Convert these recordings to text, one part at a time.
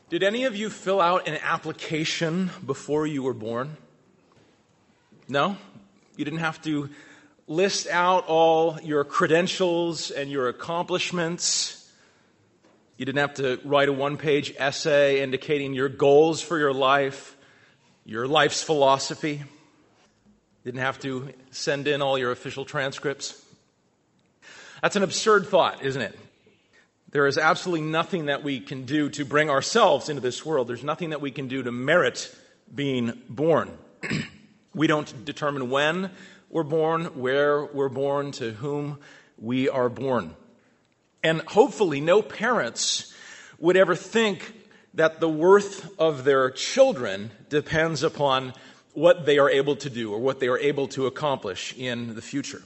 Did any of you fill out an application before you were born? No? You didn't have to list out all your credentials and your accomplishments. You didn't have to write a one-page essay indicating your goals for your life, your life's philosophy. You didn't have to send in all your official transcripts. That's an absurd thought, isn't it? There is absolutely nothing that we can do to bring ourselves into this world. There's nothing that we can do to merit being born. We don't determine when we're born, where we're born, to whom we are born. And hopefully no parents would ever think that the worth of their children depends upon what they are able to do or what they are able to accomplish in the future.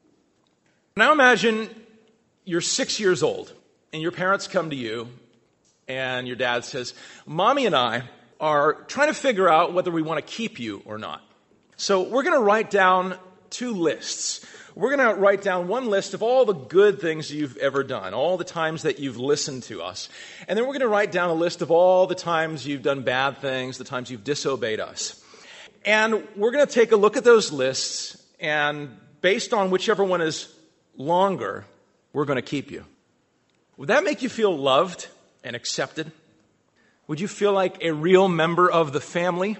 Now imagine you're 6 years old. And your parents come to you, and your dad says, Mommy and I are trying to figure out whether we want to keep you or not. So we're going to write down 2 lists. We're going to write down one list of all the good things you've ever done, all the times that you've listened to us. And then we're going to write down a list of all the times you've done bad things, the times you've disobeyed us. And we're going to take a look at those lists, and based on whichever one is longer, we're going to keep you. Would that make you feel loved and accepted? Would you feel like a real member of the family?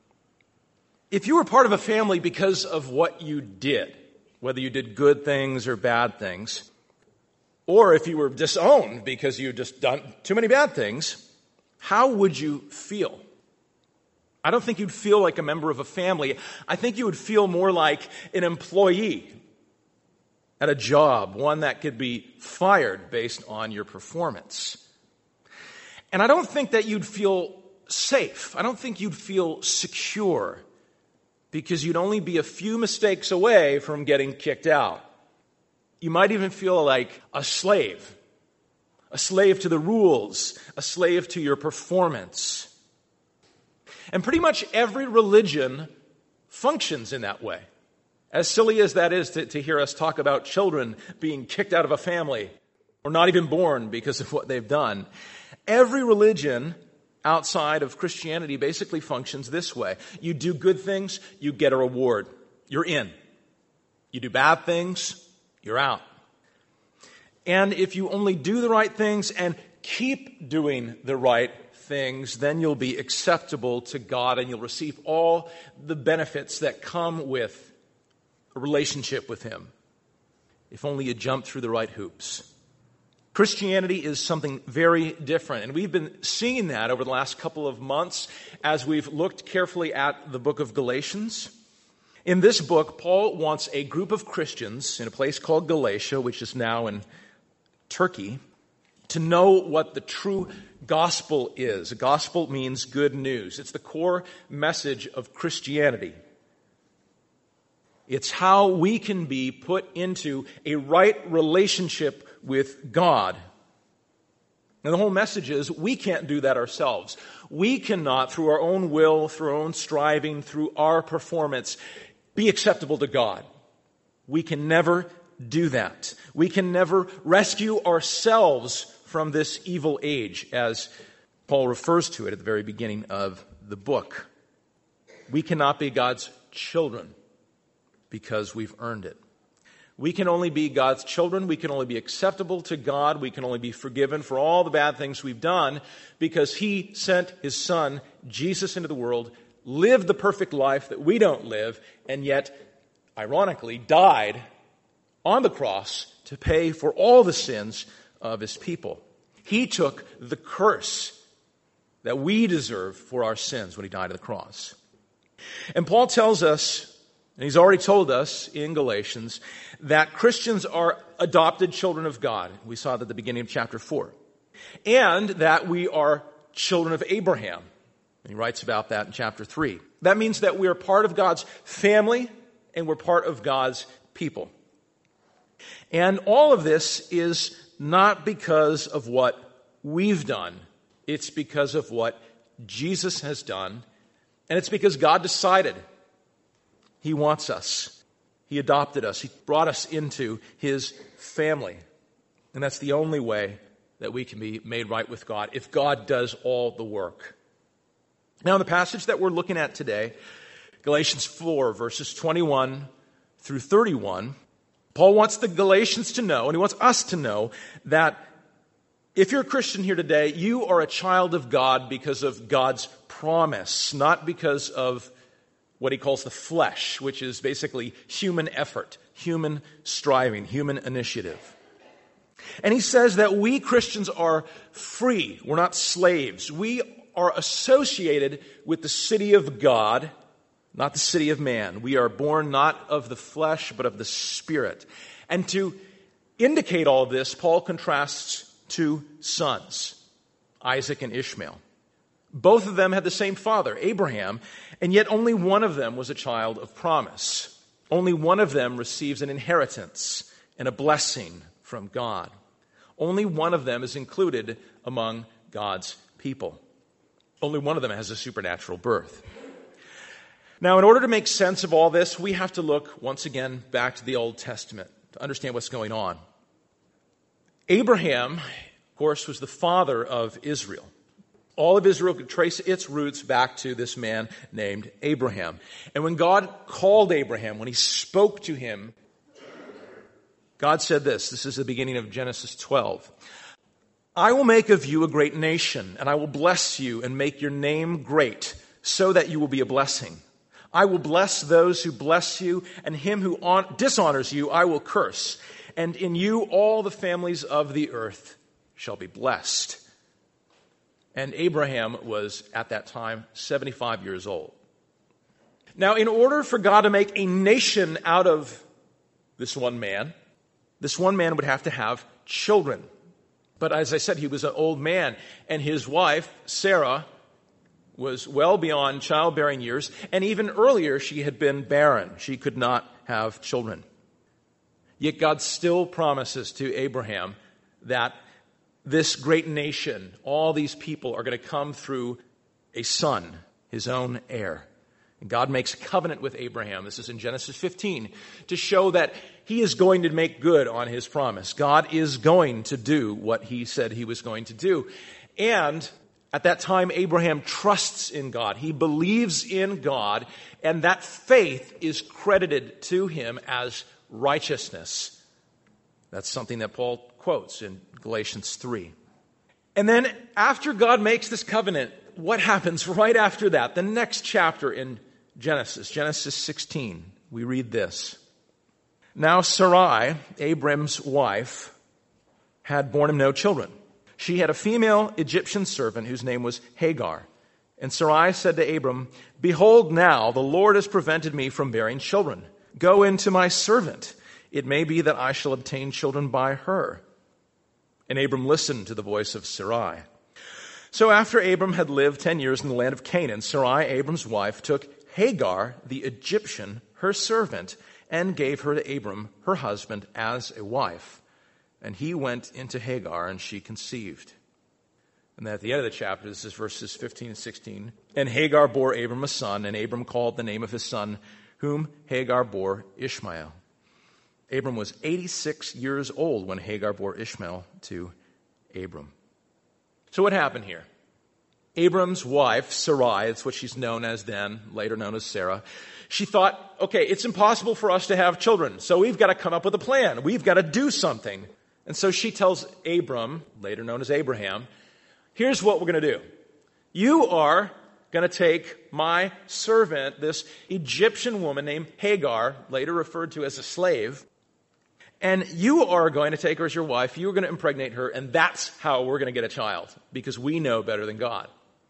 If you were part of a family because of what you did, whether you did good things or bad things, or if you were disowned because you just done too many bad things, how would you feel? I don't think you'd feel like a member of a family. I think you would feel more like an employee at a job, one that could be fired based on your performance. And I don't think that you'd feel safe. I don't think you'd feel secure because you'd only be a few mistakes away from getting kicked out. You might even feel like a slave to the rules, a slave to your performance. And pretty much every religion functions in that way. As silly as that is to hear us talk about children being kicked out of a family or not even born because of what they've done, every religion outside of Christianity basically functions this way. You do good things, you get a reward. You're in. You do bad things, you're out. And if you only do the right things and keep doing the right things, then you'll be acceptable to God and you'll receive all the benefits that come with a relationship with Him, if only you jump through the right hoops. Christianity is something very different, and we've been seeing that over the last couple of months as we've looked carefully at the book of Galatians. In this book, Paul wants a group of Christians in a place called Galatia, which is now in Turkey, to know what the true gospel is. A gospel means good news. It's the core message of Christianity. It's how we can be put into a right relationship with God. And the whole message is we can't do that ourselves. We cannot, through our own will, through our own striving, through our performance, be acceptable to God. We can never do that. We can never rescue ourselves from this evil age, as Paul refers to it at the very beginning of the book. We cannot be God's children because we've earned it. We can only be God's children. We can only be acceptable to God. We can only be forgiven for all the bad things we've done because He sent His Son, Jesus, into the world, lived the perfect life that we don't live, and yet, ironically, died on the cross to pay for all the sins of His people. He took the curse that we deserve for our sins when He died on the cross. And Paul tells us, and he's already told us in Galatians, that Christians are adopted children of God. We saw that at the beginning of chapter 4. And that we are children of Abraham. And he writes about that in chapter 3. That means that we are part of God's family and we're part of God's people. And all of this is not because of what we've done. It's because of what Jesus has done. And it's because God decided He wants us. He adopted us. He brought us into His family. And that's the only way that we can be made right with God if God does all the work. Now, in the passage that we're looking at today, Galatians 4, verses 21 through 31, Paul wants the Galatians to know, and he wants us to know, that if you're a Christian here today, you are a child of God because of God's promise, not because of what he calls the flesh, which is basically human effort, human striving, human initiative. And he says that we Christians are free. We're not slaves. We are associated with the city of God, not the city of man. We are born not of the flesh, but of the Spirit. And to indicate all of this, Paul contrasts two sons, Isaac and Ishmael. Both of them had the same father, Abraham, and yet only one of them was a child of promise. Only one of them receives an inheritance and a blessing from God. Only one of them is included among God's people. Only one of them has a supernatural birth. Now, in order to make sense of all this, we have to look once again back to the Old Testament to understand what's going on. Abraham, of course, was the father of Israel. All of Israel could trace its roots back to this man named Abraham. And when God called Abraham, when he spoke to him, God said this. This is the beginning of Genesis 12. I will make of you a great nation, and I will bless you and make your name great, so that you will be a blessing. I will bless those who bless you, and him who dishonors you I will curse. And in you all the families of the earth shall be blessed. And Abraham was, at that time, 75 years old. Now, in order for God to make a nation out of this one man would have to have children. But as I said, he was an old man, and his wife, Sarah, was well beyond childbearing years, and even earlier she had been barren. She could not have children. Yet God still promises to Abraham that this great nation, all these people are going to come through a son, his own heir. And God makes a covenant with Abraham. This is in Genesis 15 to show that he is going to make good on his promise. God is going to do what he said he was going to do. And at that time, Abraham trusts in God. He believes in God, and that faith is credited to him as righteousness. That's something that Paul quotes in Galatians 3. And then after God makes this covenant, what happens right after that? The next chapter in Genesis 16, we read this. Now Sarai, Abram's wife, had borne him no children. She had a female Egyptian servant whose name was Hagar. And Sarai said to Abram, Behold now, the Lord has prevented me from bearing children. Go in to my servant. It may be that I shall obtain children by her. And Abram listened to the voice of Sarai. So after Abram had lived 10 years in the land of Canaan, Sarai, Abram's wife, took Hagar, the Egyptian, her servant, and gave her to Abram, her husband, as a wife. And he went into Hagar, and she conceived. And then at the end of the chapter, this is verses 15 and 16. And Hagar bore Abram a son, and Abram called the name of his son, whom Hagar bore Ishmael. Abram was 86 years old when Hagar bore Ishmael to Abram. So what happened here? Abram's wife, Sarai, that's what she's known as then, later known as Sarah, she thought, okay, it's impossible for us to have children, so we've got to come up with a plan. We've got to do something. And so she tells Abram, later known as Abraham, here's what we're going to do. You are going to take my servant, this Egyptian woman named Hagar, later referred to as a slave, and you are going to take her as your wife, you're going to impregnate her, and that's how we're going to get a child, because we know better than God.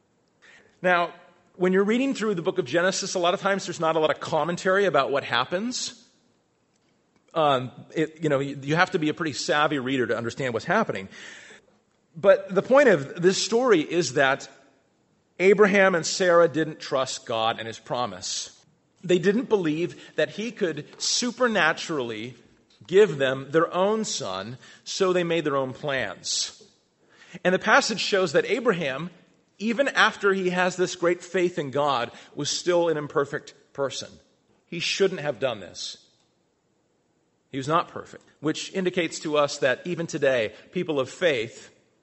Now, when you're reading through the book of Genesis, a lot of times there's not a lot of commentary about what happens. You have to be a pretty savvy reader to understand what's happening. But the point of this story is that Abraham and Sarah didn't trust God and his promise. They didn't believe that he could supernaturally give them their own son, so they made their own plans. And the passage shows that Abraham, even after he has this great faith in God, was still an imperfect person. He shouldn't have done this. He was not perfect, which indicates to us that even today, people of faith,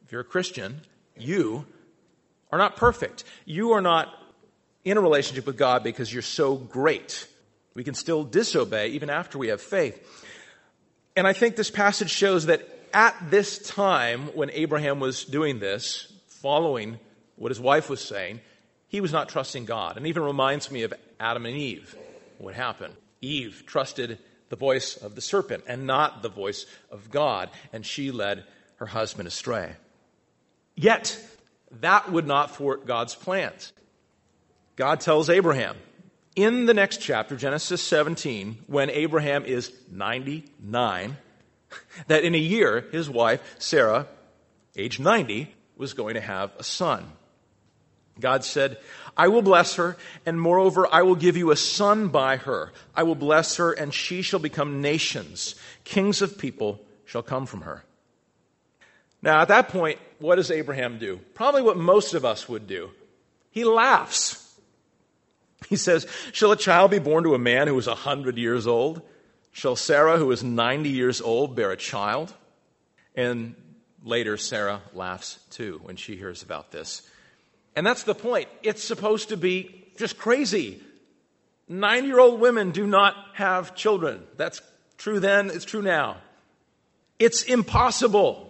If you're a Christian, you are not perfect. You are not in a relationship with God because you're so great. We can still disobey even after we have faith. And I think this passage shows that at this time when Abraham was doing this, following what his wife was saying, he was not trusting God. And even reminds me of Adam and Eve, what happened. Eve trusted the voice of the serpent and not the voice of God, and she led her husband astray. Yet, that would not thwart God's plans. God tells Abraham in the next chapter, Genesis 17, when Abraham is 99, that in a year, his wife, Sarah, age 90, was going to have a son. God said, I will bless her, and moreover, I will give you a son by her. I will bless her, and she shall become nations. Kings of people shall come from her. Now, at that point, what does Abraham do? Probably what most of us would do. He laughs. He says, shall a child be born to a man who is 100 years old? Shall Sarah, who is 90 years old, bear a child? And later, Sarah laughs too when she hears about this. And that's the point. It's supposed to be just crazy. 90-year-old women do not have children. That's true then, it's true now. It's impossible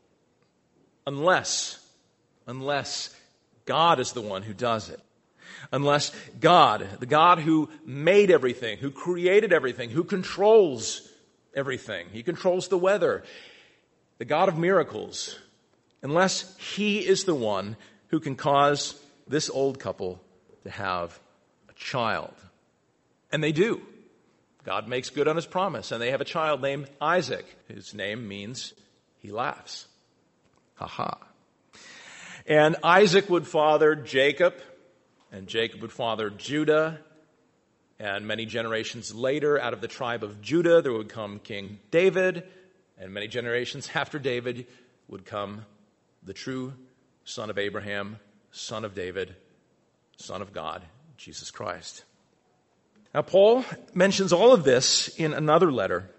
unless God is the one who does it. Unless God, the God who made everything, who created everything, who controls everything, he controls the weather, the God of miracles, unless he is the one who can cause this old couple to have a child. And they do. God makes good on his promise, and they have a child named Isaac, whose name means he laughs. Ha. And Isaac would father Jacob, and Jacob would father Judah, and many generations later, out of the tribe of Judah, there would come King David, and many generations after David would come the true son of Abraham, son of David, son of God, Jesus Christ. Now, Paul mentions all of this in another letter,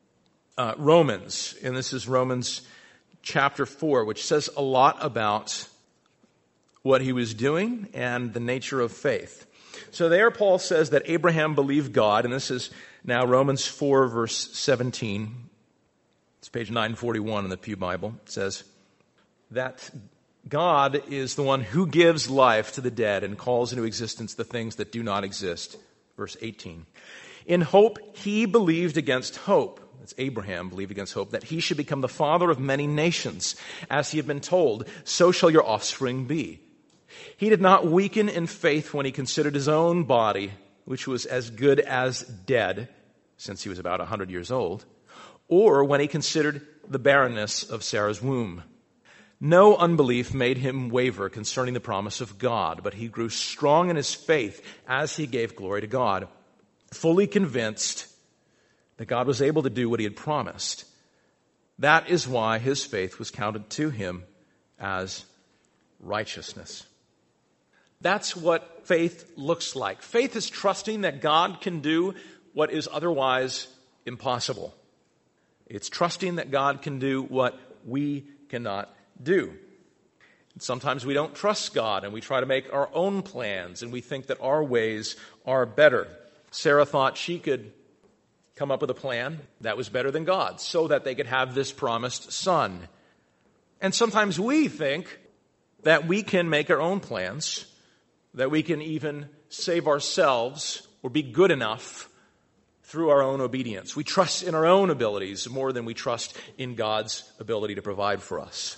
Romans, and this is Romans chapter 4, which says a lot about what he was doing and the nature of faith. So there Paul says that Abraham believed God, and this is now Romans 4, verse 17. It's page 941 in the Pew Bible. It says that God is the one who gives life to the dead and calls into existence the things that do not exist. Verse 18. In hope he believed against hope. That's Abraham believed against hope, that he should become the father of many nations. As he had been told, so shall your offspring be. He did not weaken in faith when he considered his own body, which was as good as dead, since he was about 100 years old, or when he considered the barrenness of Sarah's womb. No unbelief made him waver concerning the promise of God, but he grew strong in his faith as he gave glory to God, fully convinced that God was able to do what he had promised. That is why his faith was counted to him as righteousness. That's what faith looks like. Faith is trusting that God can do what is otherwise impossible. It's trusting that God can do what we cannot do. And sometimes we don't trust God and we try to make our own plans and we think that our ways are better. Sarah thought she could come up with a plan that was better than God's so that they could have this promised son. And sometimes we think that we can make our own plans, that we can even save ourselves or be good enough through our own obedience. We trust in our own abilities more than we trust in God's ability to provide for us.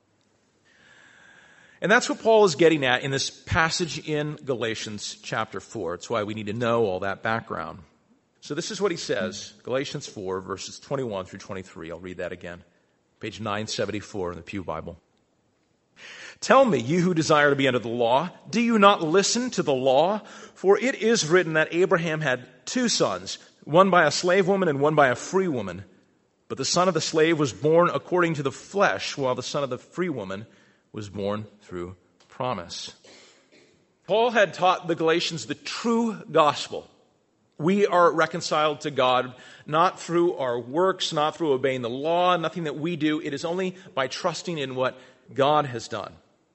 And that's what Paul is getting at in this passage in Galatians chapter 4. It's why we need to know all that background. So this is what he says, Galatians 4, verses 21 through 23. I'll read that again. Page 974 in the Pew Bible. Tell me, you who desire to be under the law, do you not listen to the law? For it is written that Abraham had two sons, one by a slave woman and one by a free woman. But the son of the slave was born according to the flesh, while the son of the free woman was born through promise. Paul had taught the Galatians the true gospel. We are reconciled to God not through our works, not through obeying the law, nothing that we do. It is only by trusting in what God has done.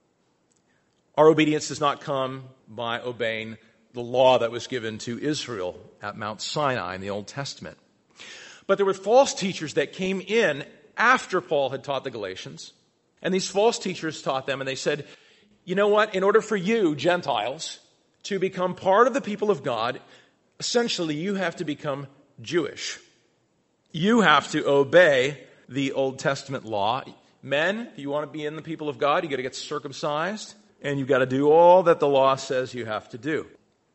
Our obedience does not come by obeying the law that was given to Israel at Mount Sinai in the Old Testament. But there were false teachers that came in after Paul had taught the Galatians. And these false teachers taught them, and they said, you know what? In order for you, Gentiles, to become part of the people of God, essentially you have to become Jewish. You have to obey the Old Testament law. Men, if you want to be in the people of God, you got to get circumcised, and you've got to do all that the law says you have to do.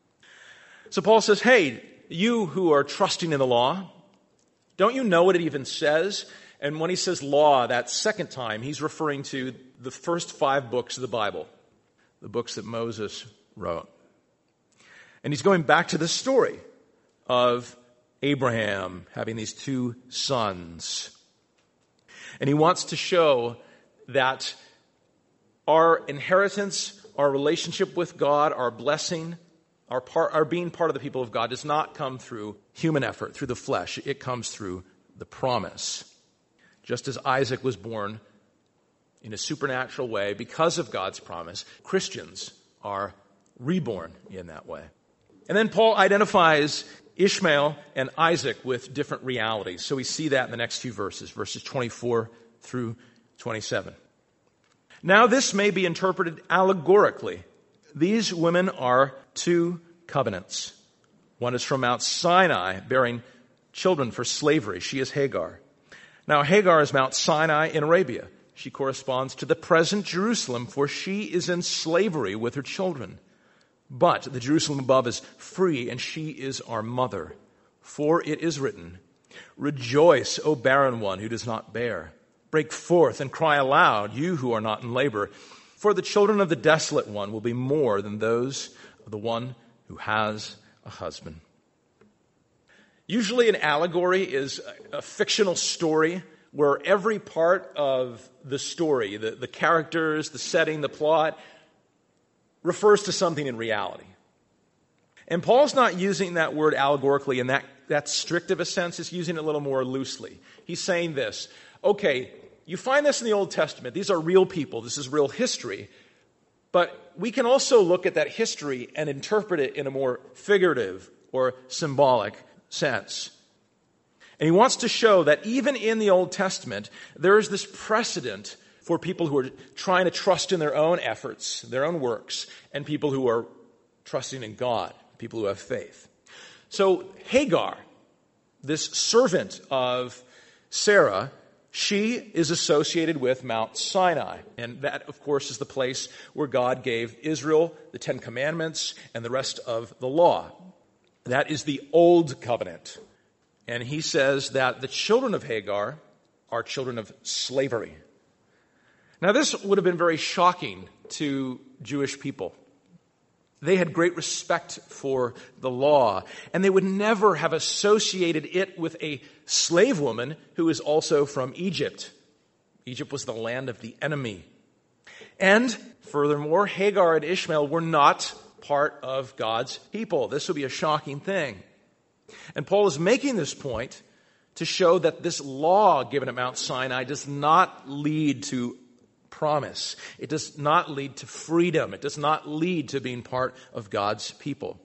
So Paul says, hey, you who are trusting in the law, don't you know what it even says? And when he says law that second time, he's referring to the first 5 books of the Bible, the books that Moses wrote. And he's going back to the story of Abraham having these 2 sons. And he wants to show that our inheritance, our relationship with God, our blessing, our being part of the people of God does not come through human effort, through the flesh. It comes through the promise. Just as Isaac was born in a supernatural way because of God's promise, Christians are reborn in that way. And then Paul identifies Ishmael and Isaac with different realities. So we see that in the next few verses 24 through 27. Now this may be interpreted allegorically. These women are 2 covenants. One is from Mount Sinai, bearing children for slavery. She is Hagar. Now Hagar is Mount Sinai in Arabia. She corresponds to the present Jerusalem, for she is in slavery with her children. But the Jerusalem above is free, and she is our mother. For it is written, rejoice, O barren one who does not bear. Break forth and cry aloud, you who are not in labor. For the children of the desolate one will be more than those of the one who has a husband. Usually an allegory is a fictional story where every part of the story, the characters, the setting, the plot, refers to something in reality. And Paul's not using that word allegorically in that strict of a sense. He's using it a little more loosely. He's saying this, okay, you find this in the Old Testament. These are real people. This is real history. But we can also look at that history and interpret it in a more figurative or symbolic sense. And he wants to show that even in the Old Testament, there is this precedent for people who are trying to trust in their own efforts, their own works, and people who are trusting in God, people who have faith. So Hagar, this servant of Sarah, she is associated with Mount Sinai. And that, of course, is the place where God gave Israel the 10 Commandments and the rest of the law. That is the Old Covenant. And he says that the children of Hagar are children of slavery. Now, this would have been very shocking to Jewish people. They had great respect for the law, and they would never have associated it with a slave woman who is also from Egypt. Egypt was the land of the enemy. And furthermore, Hagar and Ishmael were not part of God's people. This would be a shocking thing. And Paul is making this point to show that this law given at Mount Sinai does not lead to promise. It does not lead to freedom. It does not lead to being part of God's people.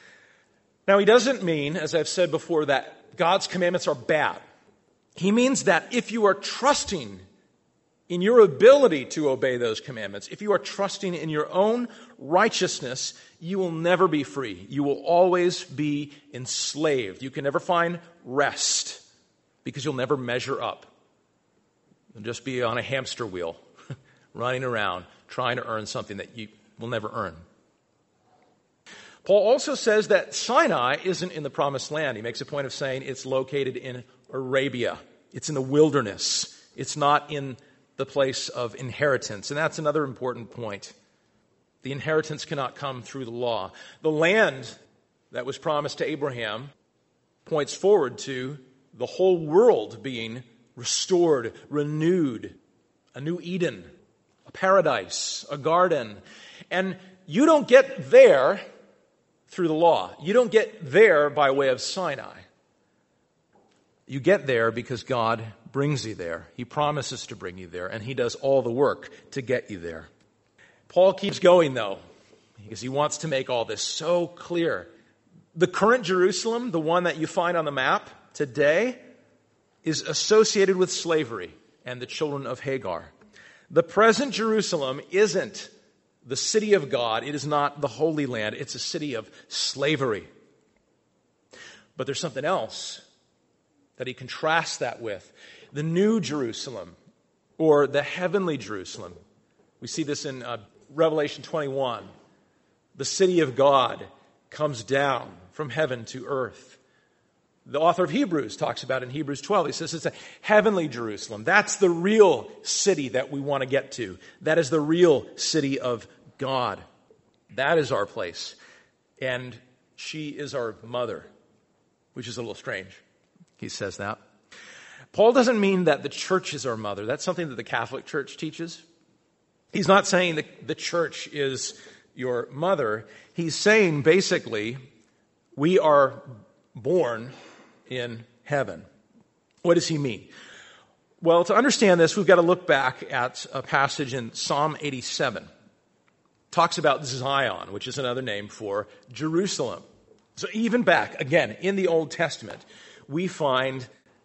Now, he doesn't mean, as I've said before, that God's commandments are bad. He means that if you are trusting in your ability to obey those commandments, if you are trusting in your own righteousness, you will never be free. You will always be enslaved. You can never find rest because you'll never measure up. You'll just be on a hamster wheel, running around, trying to earn something that you will never earn. Paul also says that Sinai isn't in the promised land. He makes a point of saying it's located in Arabia. It's in the wilderness. It's not in the place of inheritance. And that's another important point. The inheritance cannot come through the law. The land that was promised to Abraham points forward to the whole world being restored, renewed, a new Eden, a paradise, a garden. And you don't get there through the law. You don't get there by way of Sinai. You get there because God brings you there. He promises to bring you there, and he does all the work to get you there. Paul keeps going, though, because he wants to make all this so clear. The current Jerusalem, the one that you find on the map today, is associated with slavery and the children of Hagar. The present Jerusalem isn't the city of God. It is not the Holy Land. It's a city of slavery. But there's something else that he contrasts that with. The new Jerusalem, or the heavenly Jerusalem. We see this in Revelation 21. The city of God comes down from heaven to earth. The author of Hebrews talks about it in Hebrews 12. He says it's a heavenly Jerusalem. That's the real city that we want to get to. That is the real city of God. That is our place. And she is our mother, which is a little strange. He says that. Paul doesn't mean that the church is our mother. That's something that the Catholic Church teaches. He's not saying that the church is your mother. He's saying basically we are born in heaven. What does he mean? Well, to understand this, we've got to look back at a passage in Psalm 87. It talks about Zion, which is another name for Jerusalem. So even back, again, in the Old Testament, we find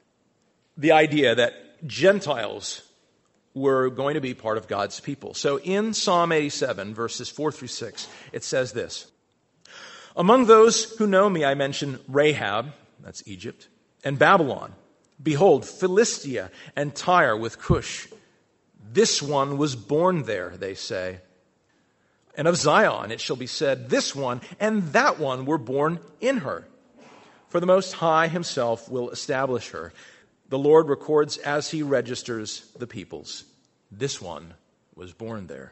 the idea that Gentiles were going to be part of God's people. So in Psalm 87, verses 4 through 6, it says this: "Among those who know me, I mention Rahab," that's Egypt, "and Babylon. Behold, Philistia and Tyre with Cush. This one was born there," they say. "And of Zion it shall be said, this one and that one were born in her. For the Most High himself will establish her. The Lord records as he registers the peoples. This one was born there."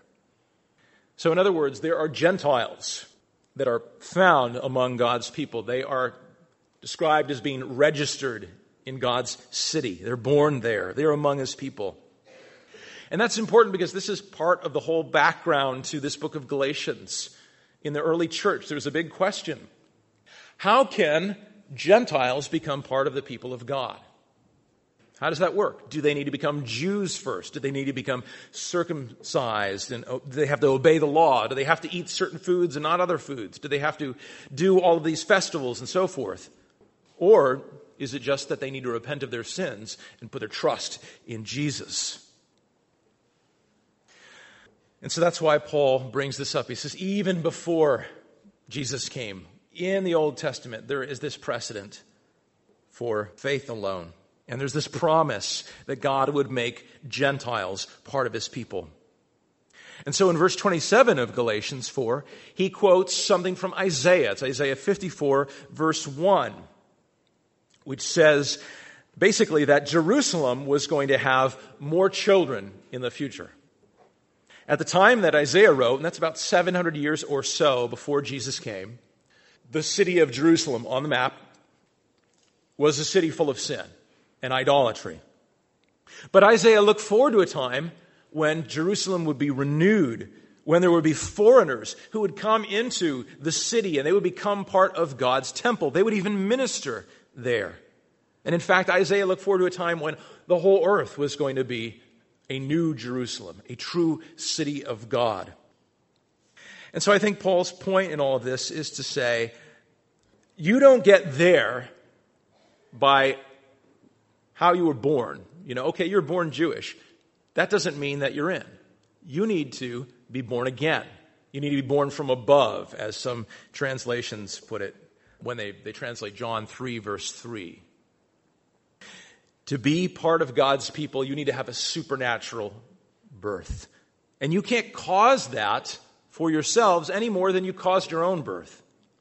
So in other words, there are Gentiles that are found among God's people. They are described as being registered in God's city. They're born there. They're among his people. And that's important because this is part of the whole background to this book of Galatians. In the early church, there was a big question. How can Gentiles become part of the people of God? How does that work? Do they need to become Jews first? Do they need to become circumcised? And do they have to obey the law? Do they have to eat certain foods and not other foods? Do they have to do all of these festivals and so forth? Or is it just that they need to repent of their sins and put their trust in Jesus? And so that's why Paul brings this up. He says, even before Jesus came, in the Old Testament, there is this precedent for faith alone. And there's this promise that God would make Gentiles part of his people. And so in verse 27 of Galatians 4, he quotes something from Isaiah. It's Isaiah 54, verse 1, which says basically that Jerusalem was going to have more children in the future. At the time that Isaiah wrote, and that's about 700 years or so before Jesus came, the city of Jerusalem on the map was a city full of sin and idolatry. But Isaiah looked forward to a time when Jerusalem would be renewed, when there would be foreigners who would come into the city and they would become part of God's temple. They would even minister there. And in fact, Isaiah looked forward to a time when the whole earth was going to be a new Jerusalem, a true city of God. And so I think Paul's point in all of this is to say, you don't get there by how you were born. Okay, you're born Jewish. That doesn't mean that you're in. You need to be born again. You need to be born from above, as some translations put it when they translate John 3, verse 3. To be part of God's people, you need to have a supernatural birth. And you can't cause that for yourselves any more than you caused your own birth.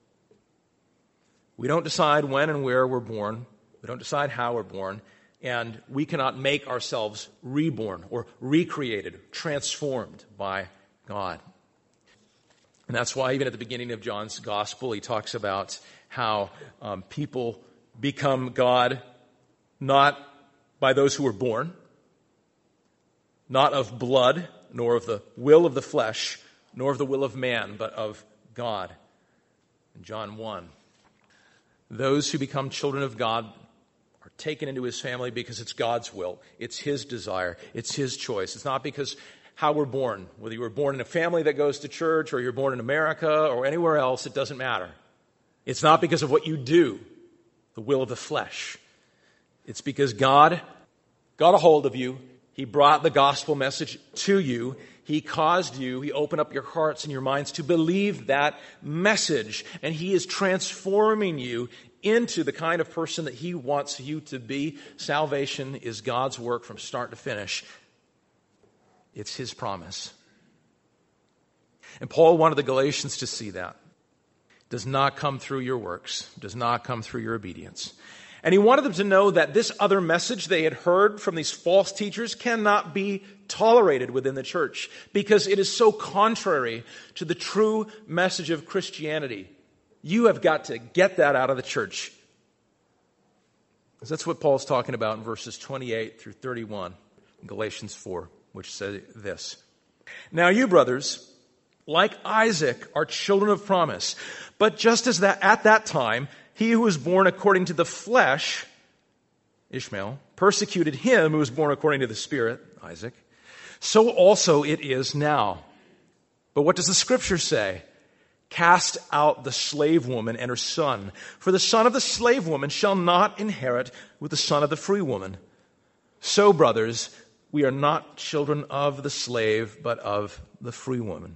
We don't decide when and where we're born. We don't decide how we're born. And we cannot make ourselves reborn or recreated, transformed by God. And that's why even at the beginning of John's gospel, he talks about how people become God not by those who were born, not of blood, nor of the will of the flesh, nor of the will of man, but of God. In John 1, those who become children of God are taken into his family because it's God's will. It's his desire. It's his choice. It's not because how we're born. Whether you were born in a family that goes to church or you're born in America or anywhere else, it doesn't matter. It's not because of what you do, the will of the flesh. It's because God got a hold of you. He brought the gospel message to you. He opened up your hearts and your minds to believe that message. And he is transforming you into the kind of person that he wants you to be. Salvation is God's work from start to finish. It's his promise. And Paul wanted the Galatians to see that. It does not come through your works. It does not come through your obedience. And he wanted them to know that this other message they had heard from these false teachers cannot be tolerated within the church because it is so contrary to the true message of Christianity. You have got to get that out of the church. Because that's what Paul's talking about in verses 28 through 31 in Galatians 4, which says this. Now you, brothers, like Isaac, are children of promise. But just as that at that time, he who was born according to the flesh, Ishmael, persecuted him who was born according to the Spirit, Isaac, so also it is now. But what does the Scripture say? Cast out the slave woman and her son, for the son of the slave woman shall not inherit with the son of the free woman. So, brothers, we are not children of the slave, but of the free woman.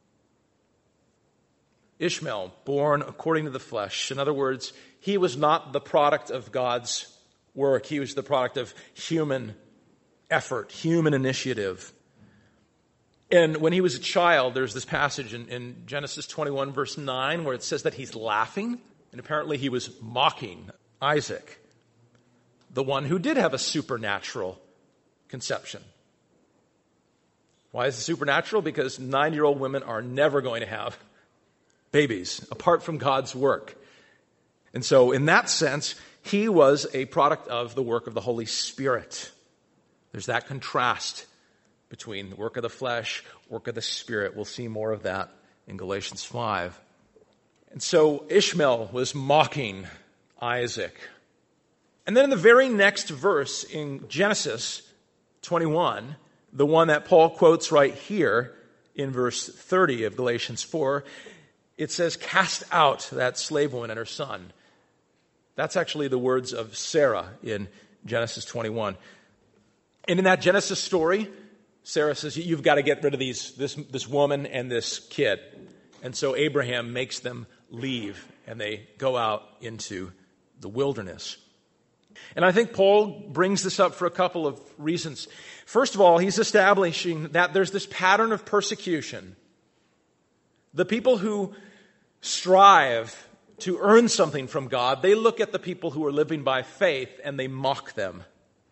Ishmael, born according to the flesh. In other words, he was not the product of God's work. He was the product of human effort, human initiative. And when he was a child, there's this passage in Genesis 21, verse 9, where it says that he's laughing. And apparently he was mocking Isaac, the one who did have a supernatural conception. Why is it supernatural? Because 9-year-old women are never going to have babies apart from God's work. And so in that sense, he was a product of the work of the Holy Spirit. There's that contrast between the work of the flesh, work of the Spirit. We'll see more of that in Galatians 5. And so Ishmael was mocking Isaac. And then in the very next verse in Genesis 21, the one that Paul quotes right here in verse 30 of Galatians 4, it says, cast out that slave woman and her son. That's actually the words of Sarah in Genesis 21. And in that Genesis story, Sarah says, you've got to get rid of this woman and this kid. And so Abraham makes them leave, and they go out into the wilderness. And I think Paul brings this up for a couple of reasons. First of all, he's establishing that there's this pattern of persecution. The people who strive to earn something from God, they look at the people who are living by faith and they mock them.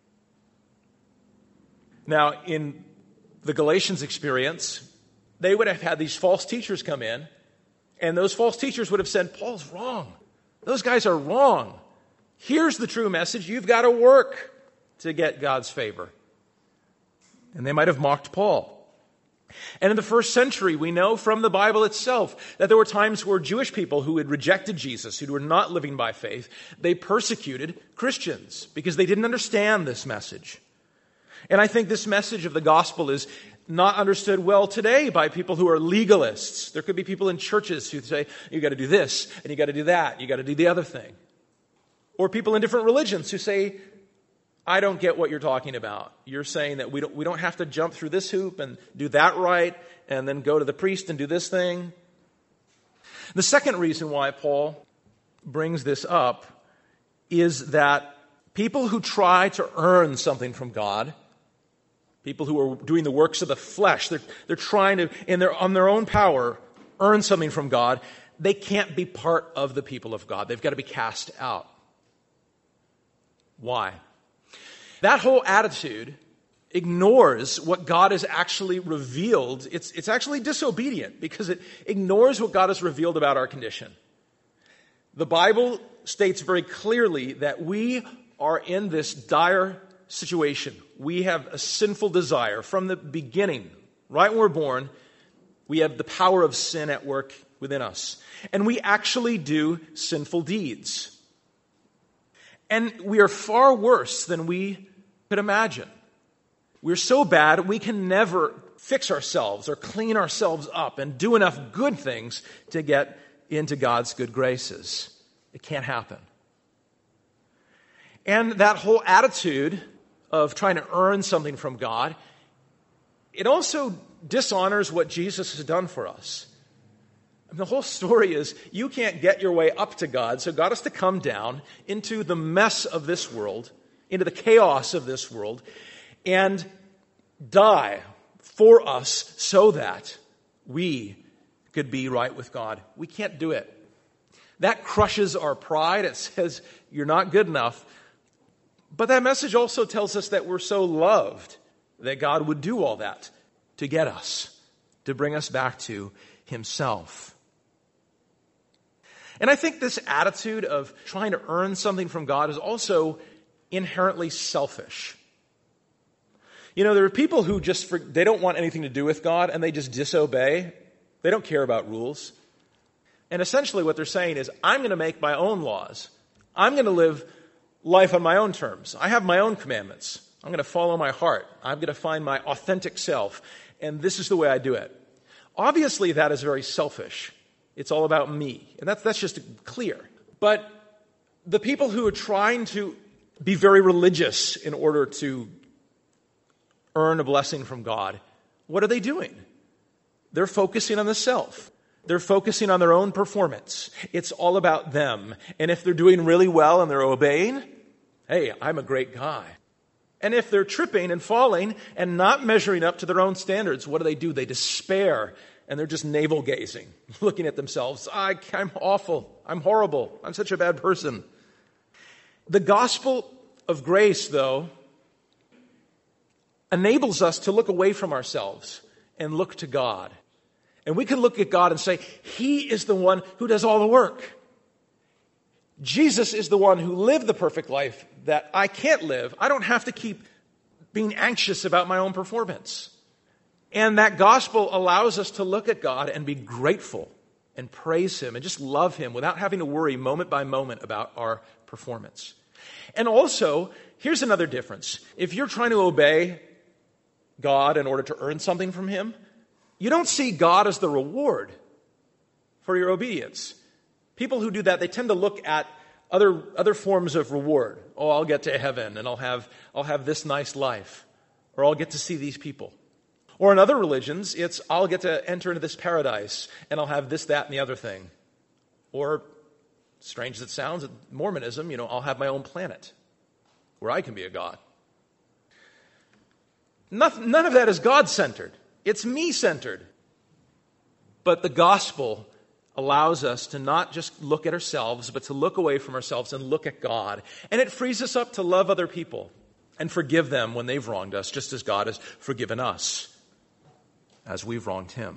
Now, in the Galatians experience, they would have had these false teachers come in, and those false teachers would have said, Paul's wrong. Those guys are wrong. Here's the true message. You've got to work to get God's favor. And they might have mocked Paul. And in the first century, we know from the Bible itself that there were times where Jewish people who had rejected Jesus, who were not living by faith, they persecuted Christians because they didn't understand this message. And I think this message of the gospel is not understood well today by people who are legalists. There could be people in churches who say, you got to do this, and you got to do that, you got to do the other thing. Or people in different religions who say, I don't get what you're talking about. You're saying that we don't have to jump through this hoop and do that right and then go to the priest and do this thing. The second reason why Paul brings this up is that people who try to earn something from God, people who are doing the works of the flesh, they're trying to, on their own power, earn something from God, they can't be part of the people of God. They've got to be cast out. Why? That whole attitude ignores what God has actually revealed. It's actually disobedient because it ignores what God has revealed about our condition. The Bible states very clearly that we are in this dire situation. We have a sinful desire from the beginning. Right when we're born, we have the power of sin at work within us. And we actually do sinful deeds. And we are far worse than we could imagine. We're so bad we can never fix ourselves or clean ourselves up and do enough good things to get into God's good graces. It can't happen. And that whole attitude of trying to earn something from God, it also dishonors what Jesus has done for us. And the whole story is you can't get your way up to God, so God has to come down into the mess of this world, into the chaos of this world, and die for us so that we could be right with God. We can't do it. That crushes our pride. It says you're not good enough. But that message also tells us that we're so loved that God would do all that to get us, to bring us back to Himself. And I think this attitude of trying to earn something from God is also inherently selfish. You know, there are people who they don't want anything to do with God and they just disobey. They don't care about rules. And essentially what they're saying is, I'm going to make my own laws. I'm going to live life on my own terms. I have my own commandments. I'm going to follow my heart. I'm going to find my authentic self. And this is the way I do it. Obviously, that is very selfish. It's all about me. And that's just clear. But the people who are trying to be very religious in order to earn a blessing from God, what are they doing? They're focusing on the self. They're focusing on their own performance. It's all about them. And if they're doing really well and they're obeying, hey, I'm a great guy. And if they're tripping and falling and not measuring up to their own standards, what do? They despair and they're just navel gazing, looking at themselves. I'm awful. I'm horrible. I'm such a bad person. The gospel of grace, though, enables us to look away from ourselves and look to God. And we can look at God and say, He is the one who does all the work. Jesus is the one who lived the perfect life that I can't live. I don't have to keep being anxious about my own performance. And that gospel allows us to look at God and be grateful and praise Him and just love Him without having to worry moment by moment about our performance. And also, here's another difference. If you're trying to obey God in order to earn something from Him, you don't see God as the reward for your obedience. People who do that, they tend to look at other forms of reward. Oh, I'll get to heaven and I'll have this nice life, or I'll get to see these people. Or in other religions, it's I'll get to enter into this paradise and I'll have this, that, and the other thing. Or, strange as it sounds, Mormonism, I'll have my own planet where I can be a god. None of that is God-centered. It's me-centered. But the gospel allows us to not just look at ourselves, but to look away from ourselves and look at God. And it frees us up to love other people and forgive them when they've wronged us, just as God has forgiven us as we've wronged Him.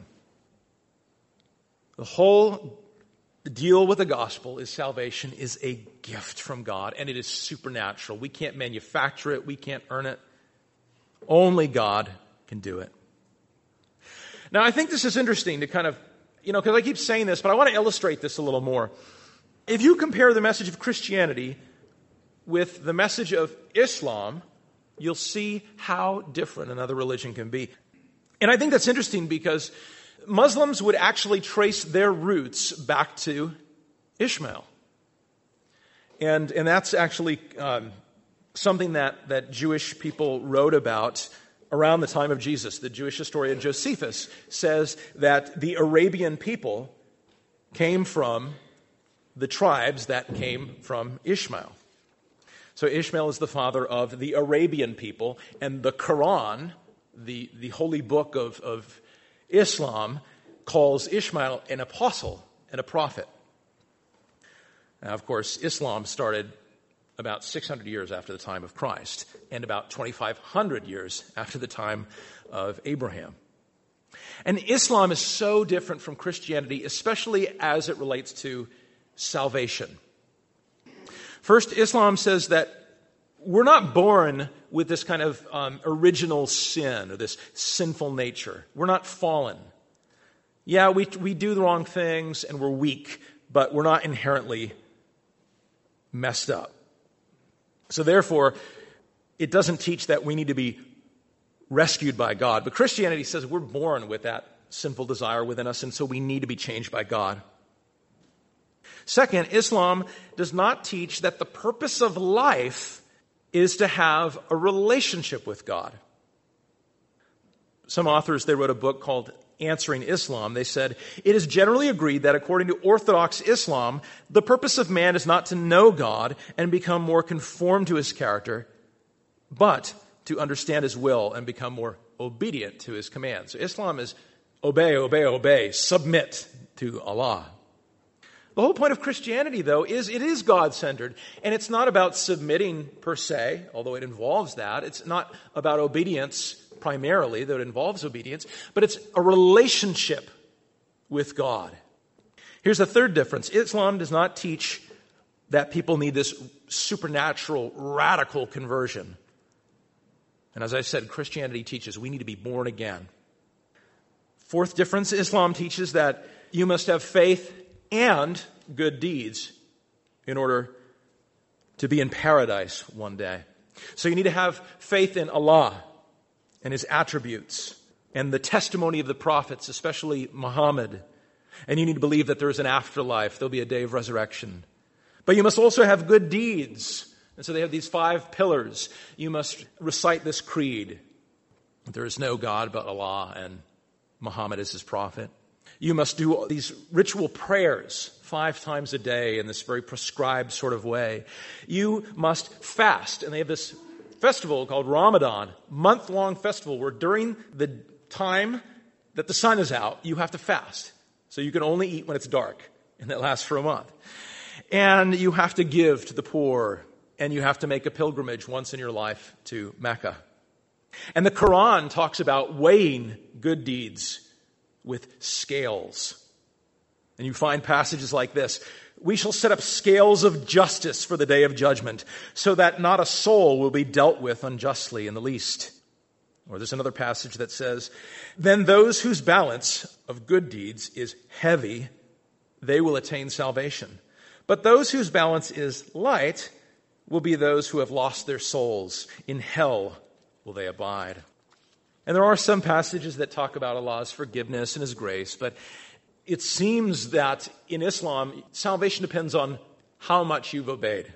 The whole deal with the gospel is salvation is a gift from God, and it is supernatural. We can't manufacture it. We can't earn it. Only God can do it. Now, I think this is interesting to kind of, because I keep saying this, but I want to illustrate this a little more. If you compare the message of Christianity with the message of Islam, you'll see how different another religion can be. And I think that's interesting because Muslims would actually trace their roots back to Ishmael. And that's actually something that Jewish people wrote about around the time of Jesus. The Jewish historian Josephus says that the Arabian people came from the tribes that came from Ishmael. So Ishmael is the father of the Arabian people, and the Quran, the holy book of Islam, calls Ishmael an apostle and a prophet. Now, of course, Islam started about 600 years after the time of Christ and about 2,500 years after the time of Abraham. And Islam is so different from Christianity, especially as it relates to salvation. First, Islam says that we're not born with this kind of original sin or this sinful nature. We're not fallen. Yeah, we do the wrong things and we're weak, but we're not inherently messed up. So therefore, it doesn't teach that we need to be rescued by God. But Christianity says we're born with that sinful desire within us, and so we need to be changed by God. Second, Islam does not teach that the purpose of life is to have a relationship with God. Some authors, they wrote a book called Answering Islam. They said, it is generally agreed that according to Orthodox Islam, the purpose of man is not to know God and become more conformed to his character, but to understand his will and become more obedient to his commands. So Islam is obey, obey, obey, submit to Allah. The whole point of Christianity, though, is it is God-centered, and it's not about submitting per se, although it involves that. It's not about obedience primarily, though it involves obedience, but it's a relationship with God. Here's the third difference. Islam does not teach that people need this supernatural, radical conversion. And as I said, Christianity teaches we need to be born again. Fourth difference, Islam teaches that you must have faith and good deeds in order to be in paradise one day. So you need to have faith in Allah and his attributes and the testimony of the prophets, especially Muhammad. And you need to believe that there is an afterlife. There'll be a day of resurrection. But you must also have good deeds. And so they have these 5 pillars. You must recite this creed. There is no God but Allah, and Muhammad is his prophet. You must do these ritual prayers 5 times a day in this very prescribed sort of way. You must fast. And they have this festival called Ramadan, month-long festival where during the time that the sun is out, you have to fast. So you can only eat when it's dark, and that lasts for a month. And you have to give to the poor, and you have to make a pilgrimage once in your life to Mecca. And the Quran talks about weighing good deeds with scales. And you find passages like this. We shall set up scales of justice for the day of judgment, so that not a soul will be dealt with unjustly in the least. Or there's another passage that says, then those whose balance of good deeds is heavy, they will attain salvation. But those whose balance is light will be those who have lost their souls. In hell will they abide. And there are some passages that talk about Allah's forgiveness and his grace, but it seems that in Islam, salvation depends on how much you've obeyed.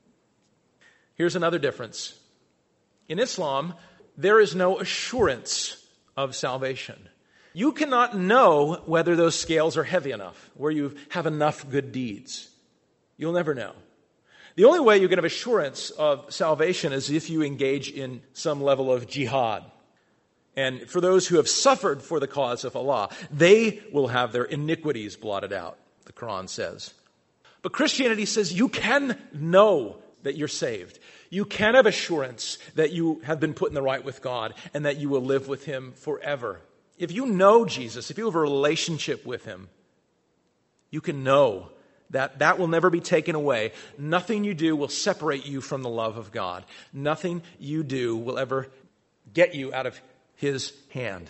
Here's another difference. In Islam, there is no assurance of salvation. You cannot know whether those scales are heavy enough, where you have enough good deeds. You'll never know. The only way you can have assurance of salvation is if you engage in some level of jihad. And for those who have suffered for the cause of Allah, they will have their iniquities blotted out, the Quran says. But Christianity says you can know that you're saved. You can have assurance that you have been put in the right with God and that you will live with him forever. If you know Jesus, if you have a relationship with him, you can know that that will never be taken away. Nothing you do will separate you from the love of God. Nothing you do will ever get you out of his hand.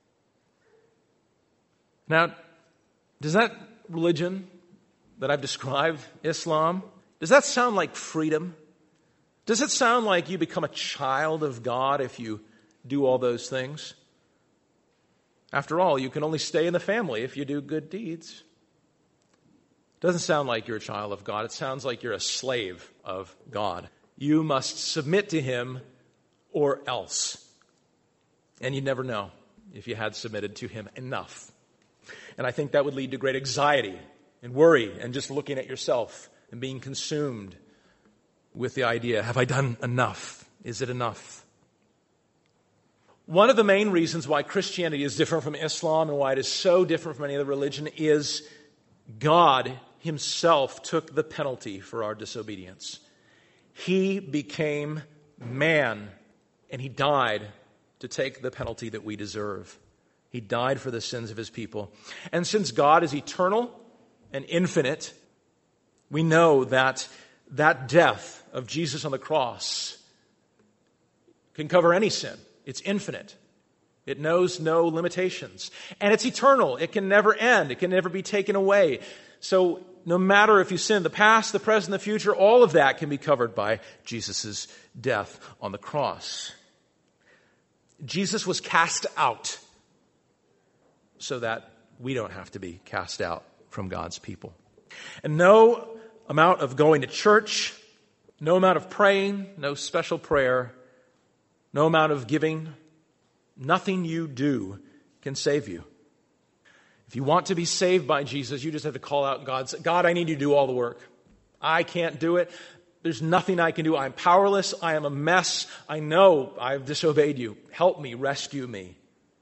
Now, does that religion that I've described, Islam, does that sound like freedom? Does it sound like you become a child of God if you do all those things? After all, you can only stay in the family if you do good deeds. It doesn't sound like you're a child of God. It sounds like you're a slave of God. You must submit to him or else. And you'd never know if you had submitted to him enough. And I think that would lead to great anxiety and worry and just looking at yourself and being consumed with the idea, have I done enough? Is it enough? One of the main reasons why Christianity is different from Islam and why it is so different from any other religion is God himself took the penalty for our disobedience. He became man and he died to take the penalty that we deserve. He died for the sins of his people. And since God is eternal and infinite, we know that that death of Jesus on the cross can cover any sin. It's infinite. It knows no limitations. And it's eternal. It can never end. It can never be taken away. So no matter if you sin in the past, the present, the future, all of that can be covered by Jesus' death on the cross. Jesus was cast out so that we don't have to be cast out from God's people. And no amount of going to church, no amount of praying, no special prayer, no amount of giving, nothing you do can save you. If you want to be saved by Jesus, you just have to call out God, I need you to do all the work. I can't do it. There's nothing I can do. I'm powerless. I am a mess. I know I've disobeyed you. Help me, rescue me.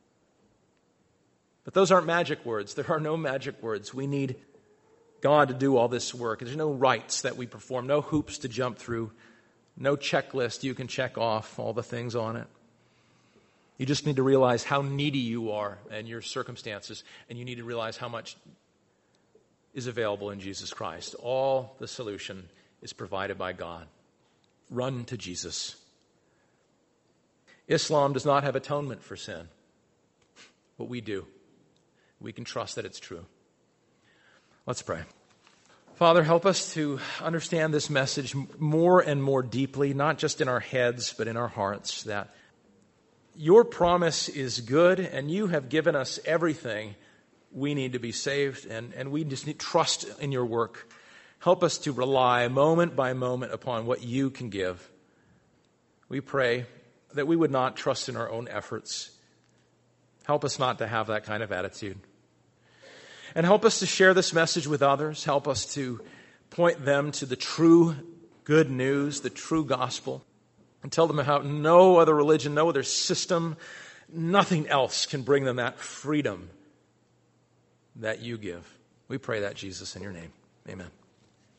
But those aren't magic words. There are no magic words. We need God to do all this work. There's no rites that we perform, no hoops to jump through, no checklist you can check off all the things on it. You just need to realize how needy you are and your circumstances, and you need to realize how much is available in Jesus Christ. All the solution is provided by God. Run to Jesus. Islam does not have atonement for sin, but we do. We can trust that it's true. Let's pray. Father, help us to understand this message more and more deeply, not just in our heads, but in our hearts, that your promise is good, and you have given us everything we need to be saved, and we just need trust in your work. Help us to rely moment by moment upon what you can give. We pray that we would not trust in our own efforts. Help us not to have that kind of attitude. And help us to share this message with others. Help us to point them to the true good news, the true gospel. And tell them how no other religion, no other system, nothing else can bring them that freedom that you give. We pray that, Jesus, in your name. Amen.